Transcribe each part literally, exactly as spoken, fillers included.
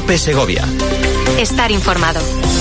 COPE Segovia. Estar informado.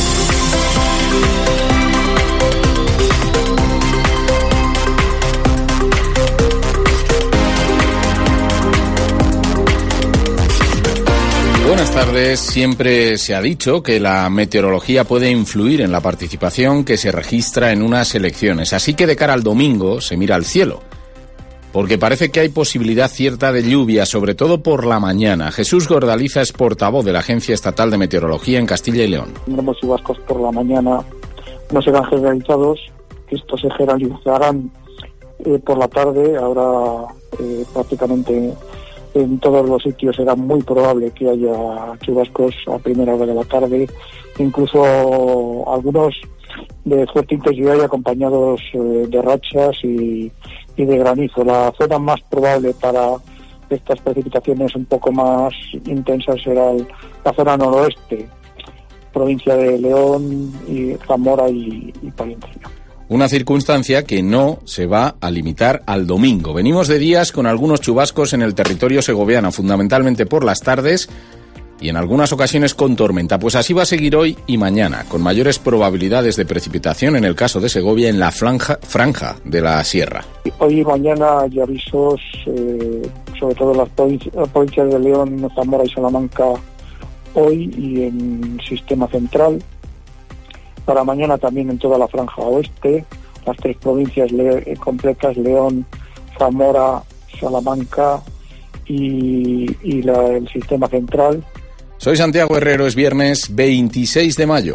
Buenas tardes. Siempre se ha dicho que la meteorología puede influir en la participación que se registra en unas elecciones. Así que de cara al domingo se mira al cielo, porque parece que hay posibilidad cierta de lluvia, sobre todo por la mañana. Jesús Gordaliza es portavoz de la Agencia Estatal de Meteorología en Castilla y León. Tendremos chubascos por la mañana, no serán generalizados, estos se generalizarán eh, por la tarde. Ahora eh, prácticamente en todos los sitios será muy probable que haya chubascos a primera hora de la tarde, incluso algunos de fuerte intensidad y acompañados eh, de rachas y, y de granizo. La zona más probable para estas precipitaciones un poco más intensas será el, la zona noroeste, provincia de León, y Zamora y, y Palencia. Una circunstancia que no se va a limitar al domingo. Venimos de días con algunos chubascos en el territorio segoviano, fundamentalmente por las tardes y en algunas ocasiones con tormenta. Pues así va a seguir hoy y mañana, con mayores probabilidades de precipitación en el caso de Segovia en la franja, franja de la sierra. Hoy y mañana hay avisos, eh, sobre todo en las provincias, provincias de León, Zamora y Salamanca, hoy y en Sistema Central. Para mañana también en toda la franja oeste, las tres provincias le- completas, León, Zamora, Salamanca y, y la, el Sistema Central. Soy Santiago Herrero, es viernes veintiséis de mayo.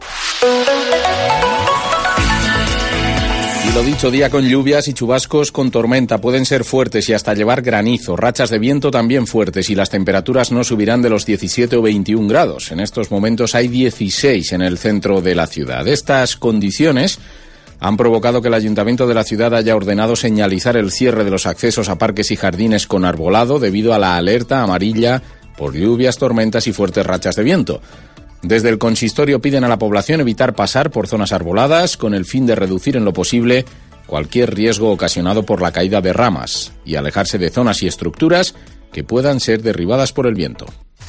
Y lo dicho, día con lluvias y chubascos con tormenta. Pueden ser fuertes y hasta llevar granizo. Rachas de viento también fuertes y las temperaturas no subirán de los diecisiete o veintiún grados. En estos momentos hay dieciséis en el centro de la ciudad. Estas condiciones han provocado que el Ayuntamiento de la ciudad haya ordenado señalizar el cierre de los accesos a parques y jardines con arbolado debido a la alerta amarilla por lluvias, tormentas y fuertes rachas de viento. Desde el consistorio piden a la población evitar pasar por zonas arboladas con el fin de reducir en lo posible cualquier riesgo ocasionado por la caída de ramas y alejarse de zonas y estructuras que puedan ser derribadas por el viento.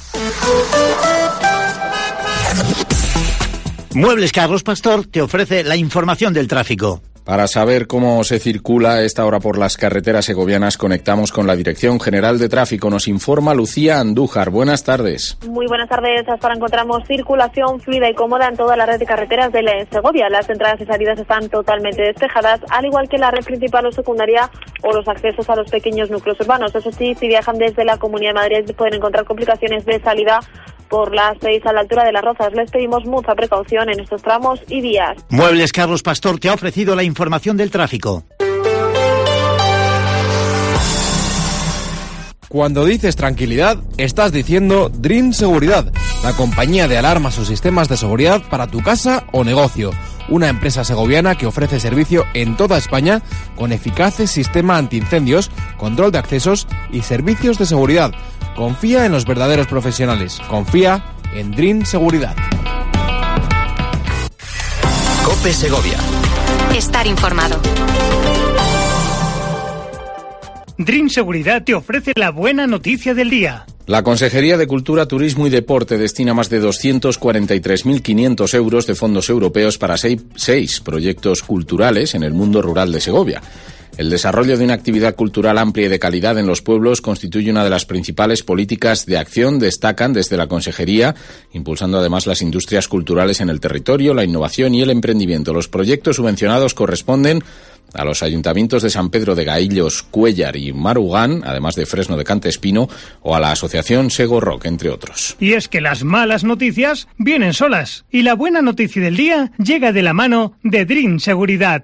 Muebles Carlos Pastor te ofrece la información del tráfico. Para saber cómo se circula a esta hora por las carreteras segovianas, conectamos con la Dirección General de Tráfico. Nos informa Lucía Andújar. Buenas tardes. Muy buenas tardes. Hasta ahora encontramos circulación fluida y cómoda en toda la red de carreteras de Segovia. Las entradas y salidas están totalmente despejadas, al igual que la red principal o secundaria o los accesos a los pequeños núcleos urbanos. Eso sí, si viajan desde la Comunidad de Madrid pueden encontrar complicaciones de salida por las seis a la altura de Las Rozas. Les pedimos mucha precaución en estos tramos y vías. Muebles Carlos Pastor te ha ofrecido la información del tráfico. Cuando dices tranquilidad, estás diciendo Dream Seguridad, la compañía de alarmas o sistemas de seguridad para tu casa o negocio. Una empresa segoviana que ofrece servicio en toda España con eficaces sistema antiincendios, control de accesos y servicios de seguridad. Confía en los verdaderos profesionales. Confía en Dream Seguridad. COPE Segovia. Estar informado. Dream Seguridad te ofrece la buena noticia del día. La Consejería de Cultura, Turismo y Deporte destina más de doscientos cuarenta y tres mil quinientos euros de fondos europeos para seis, seis proyectos culturales en el mundo rural de Segovia. El desarrollo de una actividad cultural amplia y de calidad en los pueblos constituye una de las principales políticas de acción, destacan desde la Consejería, impulsando además las industrias culturales en el territorio, la innovación y el emprendimiento. Los proyectos subvencionados corresponden a los ayuntamientos de San Pedro de Gaillos, Cuéllar y Marugán, además de Fresno de Cantespino, o a la asociación Sego Rock, entre otros. Y es que las malas noticias vienen solas. Y la buena noticia del día llega de la mano de Dream Seguridad.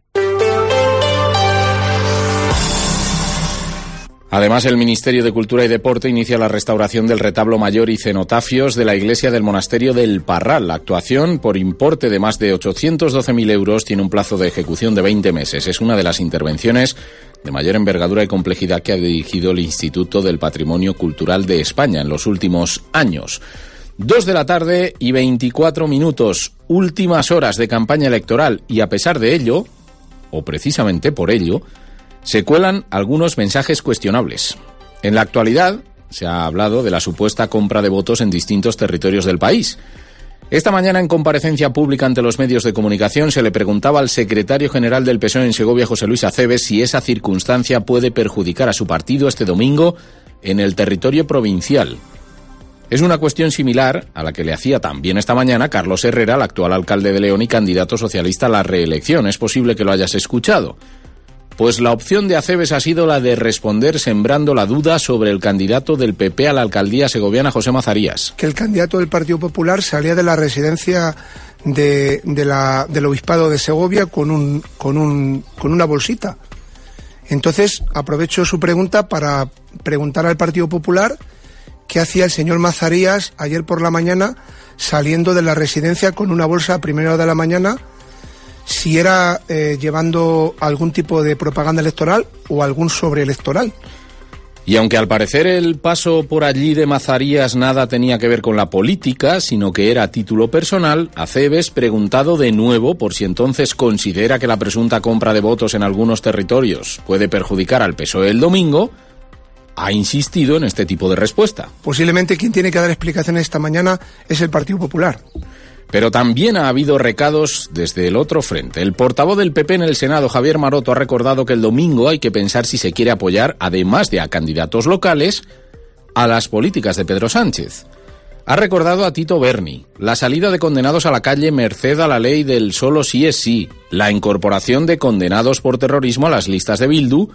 Además, el Ministerio de Cultura y Deporte inicia la restauración del retablo mayor y cenotafios de la iglesia del monasterio del Parral. La actuación, por importe de más de ochocientos doce mil euros, tiene un plazo de ejecución de veinte meses. Es una de las intervenciones de mayor envergadura y complejidad que ha dirigido el Instituto del Patrimonio Cultural de España en los últimos años. Dos de la tarde y veinticuatro minutos, últimas horas de campaña electoral, y a pesar de ello, o precisamente por ello, se cuelan algunos mensajes cuestionables. En la actualidad, se ha hablado de la supuesta compra de votos en distintos territorios del país. Esta mañana, en comparecencia pública ante los medios de comunicación, se le preguntaba al secretario general del P S O E en Segovia, José Luis Acebes, si esa circunstancia puede perjudicar a su partido este domingo en el territorio provincial. Es una cuestión similar a la que le hacía también esta mañana Carlos Herrera, el actual alcalde de León y candidato socialista a la reelección. Es posible que lo hayas escuchado. Pues la opción de Acebes ha sido la de responder sembrando la duda sobre el candidato del P P a la alcaldía segoviana, José Mazarías. Que el candidato del Partido Popular salía de la residencia de, de la, del Obispado de Segovia con, un, con, un, con una bolsita. Entonces, aprovecho su pregunta para preguntar al Partido Popular qué hacía el señor Mazarías ayer por la mañana saliendo de la residencia con una bolsa a primera hora de la mañana, si era eh, llevando algún tipo de propaganda electoral o algún sobreelectoral. Y aunque al parecer el paso por allí de Mazarías nada tenía que ver con la política, sino que era a título personal, Acebes, preguntado de nuevo por si entonces considera que la presunta compra de votos en algunos territorios puede perjudicar al P S O E el domingo, ha insistido en este tipo de respuesta. Posiblemente quien tiene que dar explicaciones esta mañana es el Partido Popular. Pero también ha habido recados desde el otro frente. El portavoz del P P en el Senado, Javier Maroto, ha recordado que el domingo hay que pensar si se quiere apoyar, además de a candidatos locales, a las políticas de Pedro Sánchez. Ha recordado a Tito Berni la salida de condenados a la calle merced a la ley del solo sí es sí, la incorporación de condenados por terrorismo a las listas de Bildu,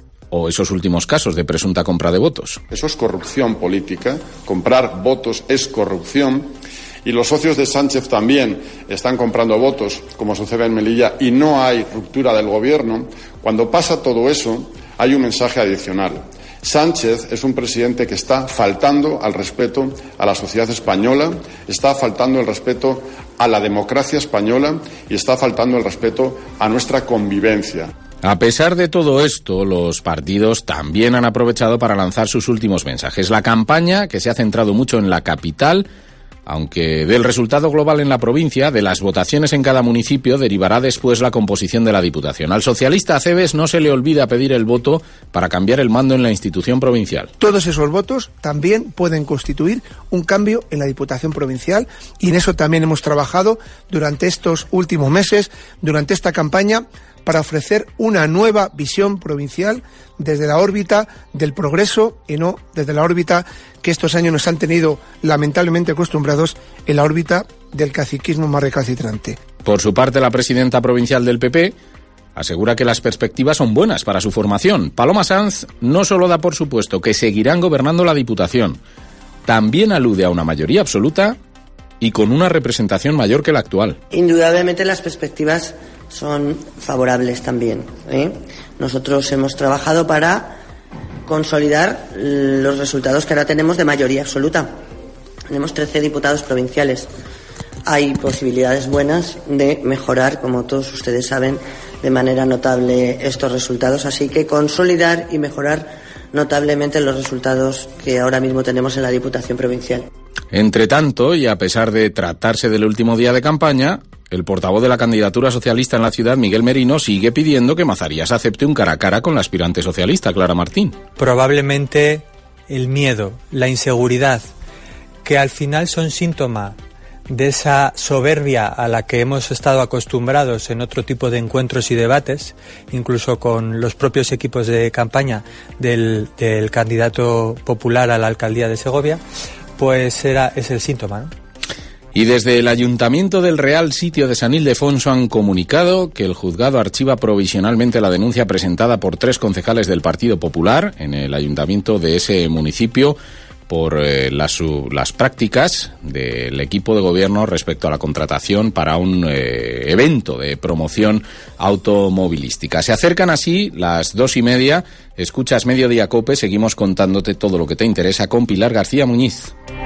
o esos últimos casos de presunta compra de votos. Eso es corrupción política, comprar votos es corrupción. Y los socios de Sánchez también están comprando votos, como sucede en Melilla, y no hay ruptura del gobierno. Cuando pasa todo eso, hay un mensaje adicional. Sánchez es un presidente que está faltando al respeto a la sociedad española, está faltando el respeto a la democracia española y está faltando el respeto a nuestra convivencia. A pesar de todo esto, los partidos también han aprovechado para lanzar sus últimos mensajes. La campaña, que se ha centrado mucho en la capital, aunque del resultado global en la provincia, de las votaciones en cada municipio, derivará después la composición de la Diputación. Al socialista Acebes no se le olvida pedir el voto para cambiar el mando en la institución provincial. Todos esos votos también pueden constituir un cambio en la Diputación provincial y en eso también hemos trabajado durante estos últimos meses, durante esta campaña, para ofrecer una nueva visión provincial desde la órbita del progreso y no desde la órbita que estos años nos han tenido lamentablemente acostumbrados en la órbita del caciquismo más recalcitrante. Por su parte, la presidenta provincial del P P asegura que las perspectivas son buenas para su formación. Paloma Sanz no solo da por supuesto que seguirán gobernando la Diputación, también alude a una mayoría absoluta y con una representación mayor que la actual. Indudablemente las perspectivas son favorables también, ¿eh? Nosotros hemos trabajado para consolidar los resultados que ahora tenemos de mayoría absoluta. Tenemos trece diputados provinciales. Hay posibilidades buenas de mejorar, como todos ustedes saben, de manera notable estos resultados. Así que consolidar y mejorar notablemente los resultados que ahora mismo tenemos en la Diputación Provincial. Entre tanto, y a pesar de tratarse del último día de campaña, el portavoz de la candidatura socialista en la ciudad, Miguel Merino, sigue pidiendo que Mazarías acepte un cara a cara con la aspirante socialista, Clara Martín. Probablemente el miedo, la inseguridad, que al final son síntoma de esa soberbia a la que hemos estado acostumbrados en otro tipo de encuentros y debates, incluso con los propios equipos de campaña del, del candidato popular a la alcaldía de Segovia, pues era, es el síntoma, ¿no? Y desde el Ayuntamiento del Real Sitio de San Ildefonso han comunicado que el juzgado archiva provisionalmente la denuncia presentada por tres concejales del Partido Popular en el ayuntamiento de ese municipio por eh, las, las prácticas del equipo de gobierno respecto a la contratación para un eh, evento de promoción automovilística. Se acercan así las dos y media. Escuchas Mediodía Cope. Seguimos contándote todo lo que te interesa con Pilar García Muñiz.